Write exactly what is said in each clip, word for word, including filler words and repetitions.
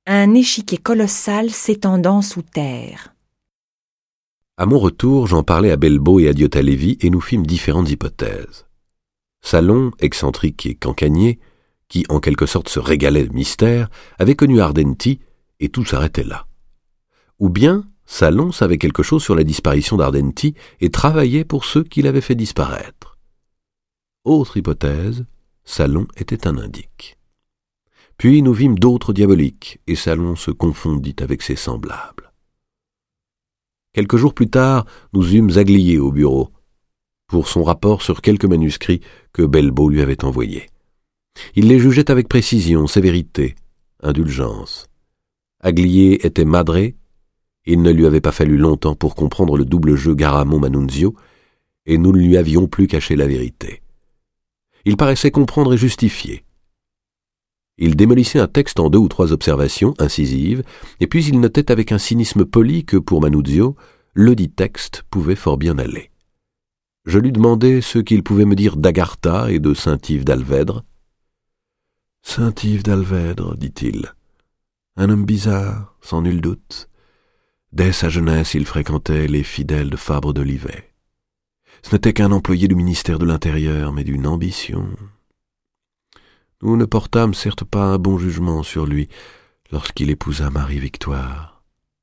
Un échiquier colossal s'étendant sous terre. À mon retour, j'en parlais à Belbo et à Diota Levi et nous fîmes différentes hypothèses. Salon, excentrique et cancanier, qui en quelque sorte se régalait de mystère, avait connu Ardenti et tout s'arrêtait là. Ou bien Salon savait quelque chose sur la disparition d'Ardenti et travaillait pour ceux qui l'avaient fait disparaître. Autre hypothèse, Salon était un indique. Puis nous vîmes d'autres diaboliques, et Salon se confondit avec ses semblables. Quelques jours plus tard, nous eûmes Aglier au bureau, pour son rapport sur quelques manuscrits que Belbo lui avait envoyés. Il les jugeait avec précision, sévérité, indulgence. Aglier était madré, il ne lui avait pas fallu longtemps pour comprendre le double jeu Garamo-Manunzio, et nous ne lui avions plus caché la vérité. Il paraissait comprendre et justifier. Il démolissait un texte en deux ou trois observations incisives, et puis il notait avec un cynisme poli que, pour Manuzio, le dit texte pouvait fort bien aller. Je lui demandai ce qu'il pouvait me dire d'Agartha et de Saint-Yves d'Alvèdre. « Saint-Yves d'Alvèdre, dit-il, un homme bizarre, sans nul doute. Dès sa jeunesse, il fréquentait les fidèles de Fabre d'Olivet. Ce n'était qu'un employé du ministère de l'Intérieur, mais d'une ambition. Nous ne portâmes certes pas un bon jugement sur lui lorsqu'il épousa Marie-Victoire. »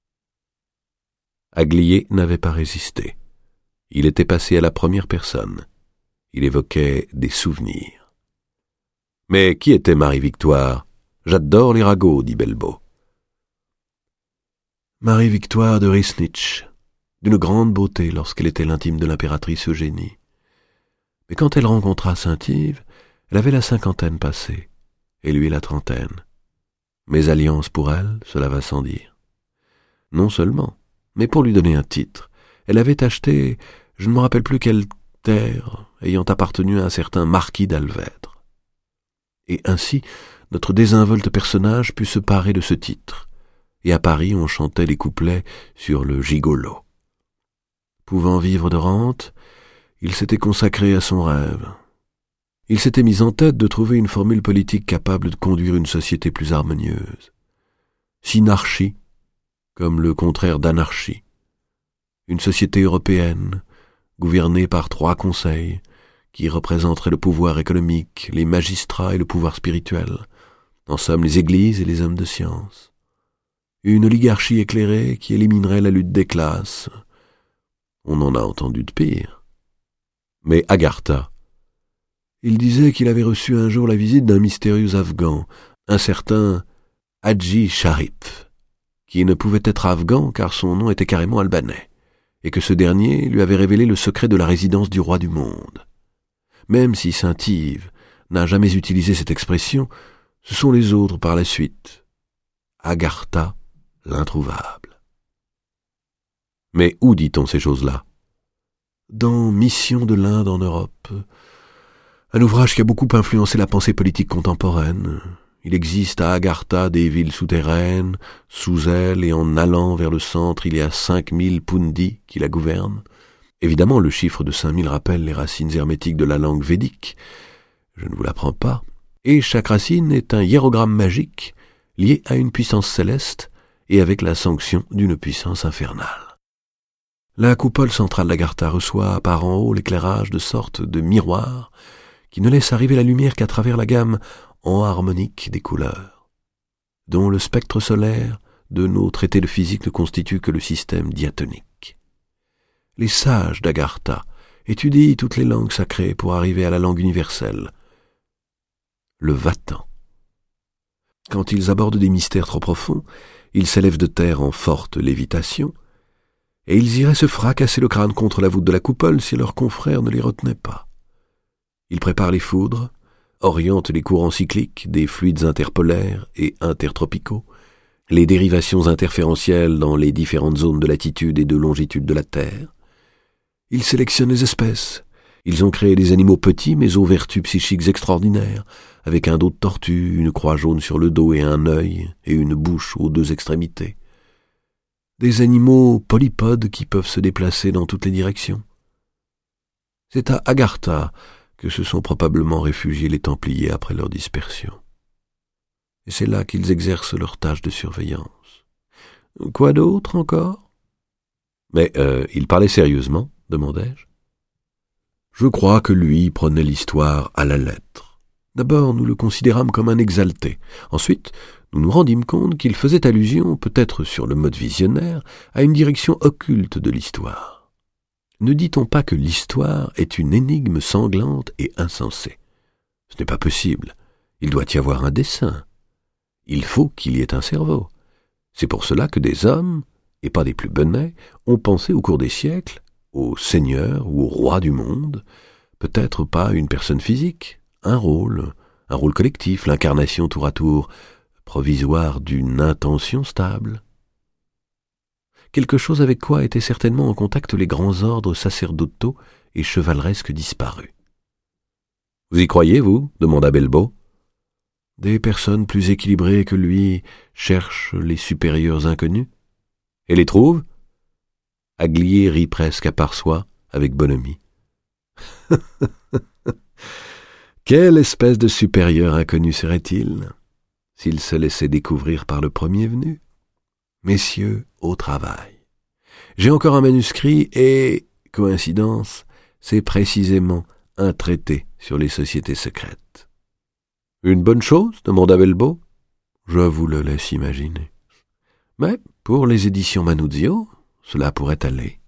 Aglier n'avait pas résisté. Il était passé à la première personne. Il évoquait des souvenirs. « Mais qui était Marie-Victoire ? J'adore les ragots, dit Belbo. »« Marie-Victoire de Risnitch, d'une grande beauté lorsqu'elle était l'intime de l'impératrice Eugénie. Mais quand elle rencontra Saint-Yves, elle avait la cinquantaine passée, et lui la trentaine. Mésalliance pour elle, cela va sans dire. Non seulement, mais pour lui donner un titre, elle avait acheté, je ne me rappelle plus quelle terre, ayant appartenu à un certain marquis d'Alvèdre. Et ainsi, notre désinvolte personnage put se parer de ce titre, et à Paris on chantait les couplets sur le gigolo. Pouvant vivre de rente, il s'était consacré à son rêve. Il s'était mis en tête de trouver une formule politique capable de conduire une société plus harmonieuse. Synarchie, comme le contraire d'anarchie. Une société européenne, gouvernée par trois conseils, qui représenteraient le pouvoir économique, les magistrats et le pouvoir spirituel, en somme les églises et les hommes de science. Une oligarchie éclairée qui éliminerait la lutte des classes. On en a entendu de pire. Mais Agartha, il disait qu'il avait reçu un jour la visite d'un mystérieux Afghan, un certain Hadji Sharif, qui ne pouvait être afghan car son nom était carrément albanais, et que ce dernier lui avait révélé le secret de la résidence du roi du monde. Même si Saint-Yves n'a jamais utilisé cette expression, ce sont les autres par la suite. Agartha, l'introuvable. Mais où dit-on ces choses-là ? Dans Mission de l'Inde en Europe, un ouvrage qui a beaucoup influencé la pensée politique contemporaine. Il existe à Agartha des villes souterraines, sous elle, et en allant vers le centre, il y a cinq mille pundis qui la gouvernent. Évidemment, le chiffre de cinq mille rappelle les racines hermétiques de la langue védique. Je ne vous l'apprends pas. Et chaque racine est un hiérogramme magique lié à une puissance céleste et avec la sanction d'une puissance infernale. La coupole centrale d'Agartha reçoit par en haut l'éclairage de sorte de miroir qui ne laisse arriver la lumière qu'à travers la gamme en harmonique des couleurs, dont le spectre solaire de nos traités de physique ne constitue que le système diatonique. Les sages d'Agartha étudient toutes les langues sacrées pour arriver à la langue universelle, le Vatan. Quand ils abordent des mystères trop profonds, ils s'élèvent de terre en forte lévitation, et ils iraient se fracasser le crâne contre la voûte de la coupole si leurs confrères ne les retenaient pas. Ils préparent les foudres, orientent les courants cycliques des fluides interpolaires et intertropicaux, les dérivations interférentielles dans les différentes zones de latitude et de longitude de la Terre. Ils sélectionnent les espèces. Ils ont créé des animaux petits mais aux vertus psychiques extraordinaires, avec un dos de tortue, une croix jaune sur le dos et un œil et une bouche aux deux extrémités. Des animaux polypodes qui peuvent se déplacer dans toutes les directions. C'est à Agartha que se sont probablement réfugiés les Templiers après leur dispersion. et c'est là qu'ils exercent leur tâche de surveillance. Quoi d'autre encore? Mais euh, il parlait sérieusement, demandai-je. Je crois que lui prenait l'histoire à la lettre. D'abord, nous le considérâmes comme un exalté. Ensuite, nous nous rendîmes compte qu'il faisait allusion, peut-être sur le mode visionnaire, à une direction occulte de l'histoire. Ne dit-on pas que l'histoire est une énigme sanglante et insensée? Ce n'est pas possible. Il doit y avoir un dessein. Il faut qu'il y ait un cerveau. C'est pour cela que des hommes, et pas des plus benets, ont pensé au cours des siècles au seigneur ou au roi du monde, peut-être pas une personne physique, un rôle, un rôle collectif, l'incarnation tour à tour provisoire d'une intention stable. Quelque chose avec quoi étaient certainement en contact les grands ordres sacerdotaux et chevaleresques disparus. « Vous y croyez, vous » demanda Belleau. « Des personnes plus équilibrées que lui cherchent les supérieurs inconnus et les trouvent ?» Aglier rit presque à part soi, avec bonhomie. Quelle espèce de supérieur inconnu serait-il, s'il se laissait découvrir par le premier venu? Messieurs, au travail. J'ai encore un manuscrit et, coïncidence, c'est précisément un traité sur les sociétés secrètes. Une bonne chose, demanda Belleau. Je vous le laisse imaginer. Mais, pour les éditions Manuzio, cela pourrait aller.